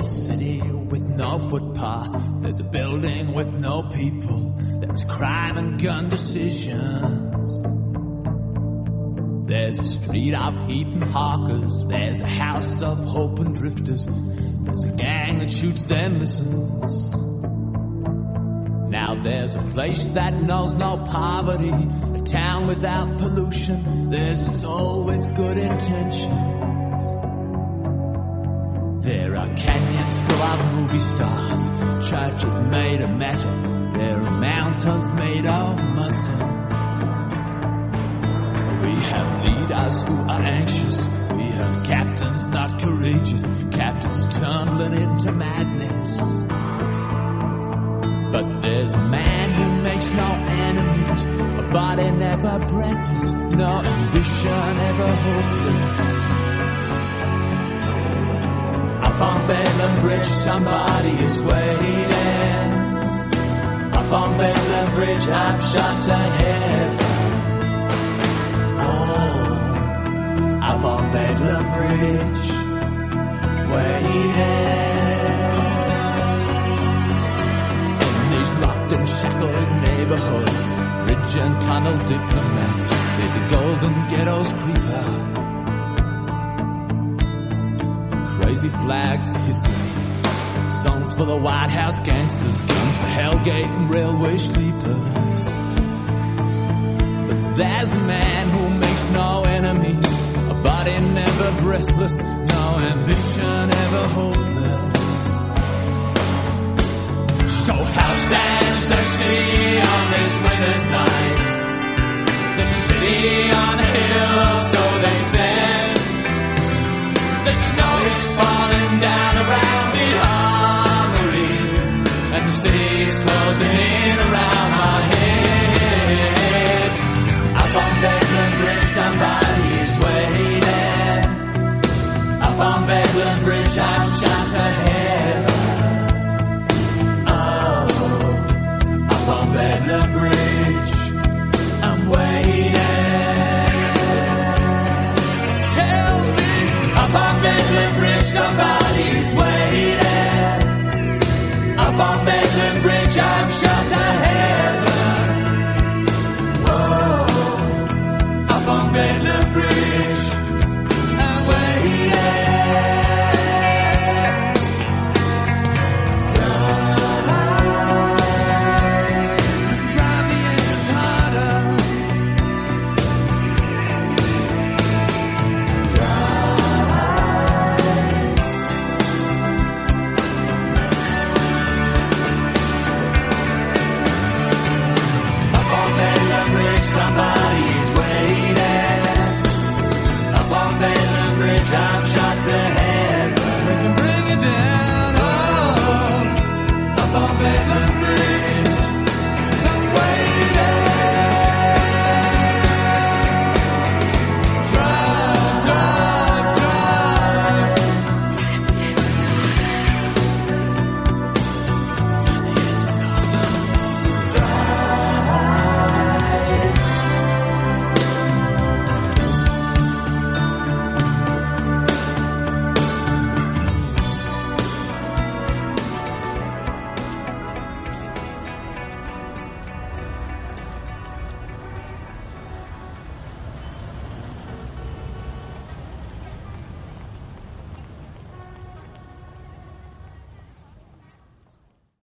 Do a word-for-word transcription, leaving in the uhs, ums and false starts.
city with no footpath. There's a building with no people. There's crime and gun decisions. There's a street of heat and hawkers. There's a house of hope and drifters. There's a gang that shoots then listens. Now there's a place that knows no poverty, a town without pollution. There's always good intentions. There are canyons full of movie stars, churches made of metal. There are mountains made of muscle. We have leaders who are anxious. We have captains not courageous. Captains tumbling into madness. But there's a man who makes no enemies, a body never breathless, no ambition ever hopeless. Up on Bedlam Bridge somebody is waiting. Up on Bedlam Bridge I'm shot to heaven. Oh, up on Bedlam Bridge waiting. Locked and shackled neighborhoods, bridge and tunnel diplomats, say the golden ghettos creeper. Crazy flags for history, songs for the White House gangsters, guns for Hellgate and railway sleepers. But there's a man who makes no enemies, a body never breathless, no ambition ever hopeless. So how stands the city on this winter's night? The city on a hill, so they said. The snow is falling down around the armory, and the city's closing in around my head. Up on Bedlam Bridge somebody's waiting. Up on Bedlam Bridge I'm shot to heaven.